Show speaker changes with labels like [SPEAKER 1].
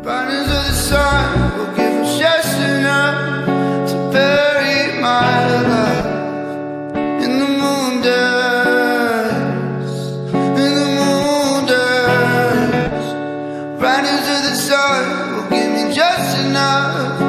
[SPEAKER 1] Brightness of the sun will give us just enough to bury my love in the moon dust, in the moon dust. Brightness of the sun will give me just enough